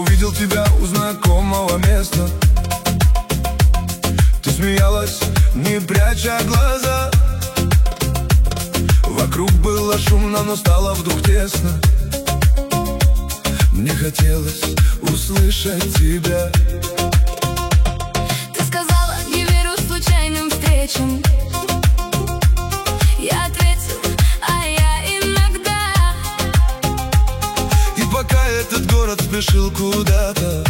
увидел тебя у знакомого места. Ты смеялась, не пряча глаза. Вокруг было шумно, но стало вдруг тесно. Мне хотелось услышать тебя. Ты сказала, не верю случайным встречам. Я ответил, а я иногда. И пока этот город спешил куда-то,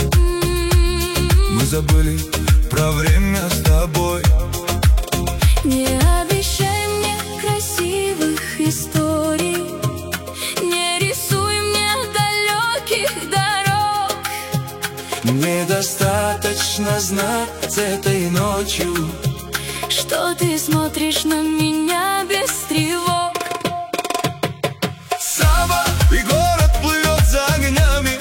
мы забыли про время с тобой. Не обещай мне красивых историй, не рисуй мне далеких дорог. Мне достаточно знать этой ночью, что ты смотришь на меня без тревог. Сава, и город плывет за огнями.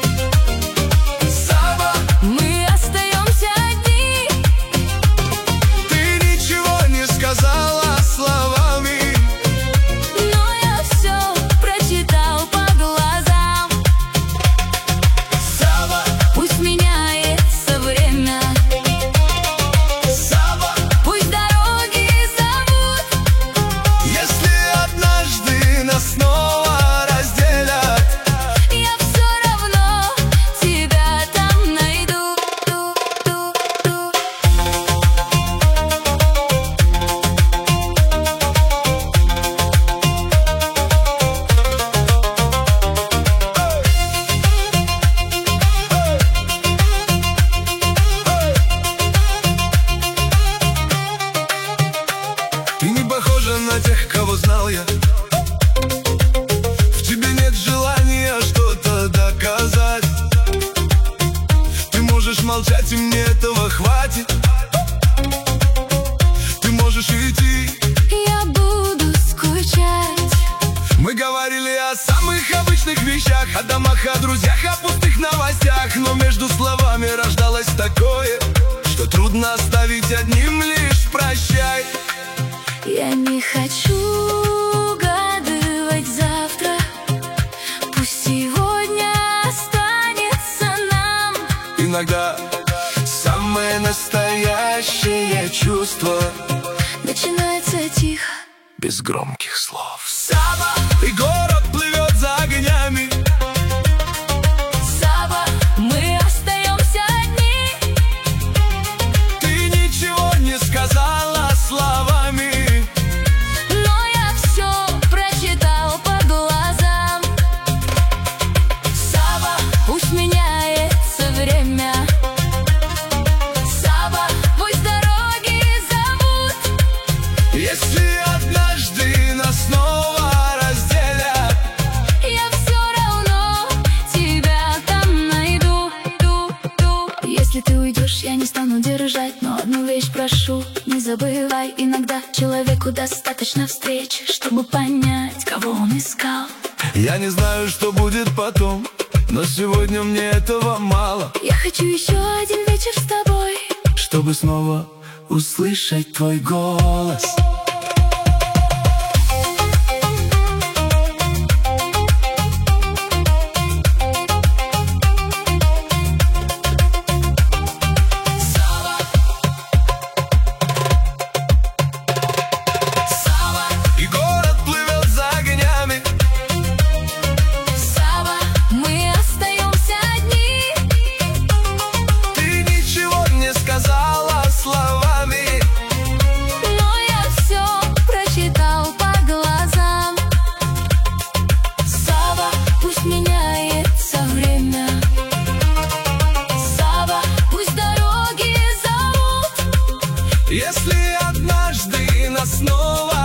Сава, Мы остаемся одни. ты ничего не сказала словами, Но я все прочитал по глазам. Сава, Пусть меняется время, Сава, пусть дороги зовут. если однажды нас снова разделят, Я все равно тебя там найду. ты не похожа на тех, кого знал я. В тебе нет желания что-то доказать. Ты можешь молчать, и мне этого хватит. Ты можешь идти. Я буду скучать. Мы говорили о самых обычных вещах, о домах, о друзьях, о пустых новостях. Но между словами рождалось такое, что трудно оставить одним лишь «прощай». Я не хочу угадывать завтра. Пусть сегодня останется нам. Иногда самое настоящее чувство Начинается тихо, без громких слов. Сава, и город плывет за огнями. Сава, мы остаемся одни. Ты ничего не сказала словами, Но я все прочитал по глазам. Сава, Пусть меняется время. Сава, пусть дороги зовут. если однажды нас снова разделят, Я все равно тебя там найду. Если ты уйдешь, я не стану держать. Но одну вещь прошу, не забывай. Иногда человеку достаточно встречи, чтобы понять, кого он искал. я не знаю, что будет потом, но сегодня мне этого мало, Я хочу еще один вечер с тобой, чтобы снова услышать твой голос. И город плывет за огнями. Сава, мы остаемся одни. Ты ничего не сказала словами, Но я все прочитал по глазам. Сава, пусть меняется время. Сава, пусть дороги зовут. если однажды нас снова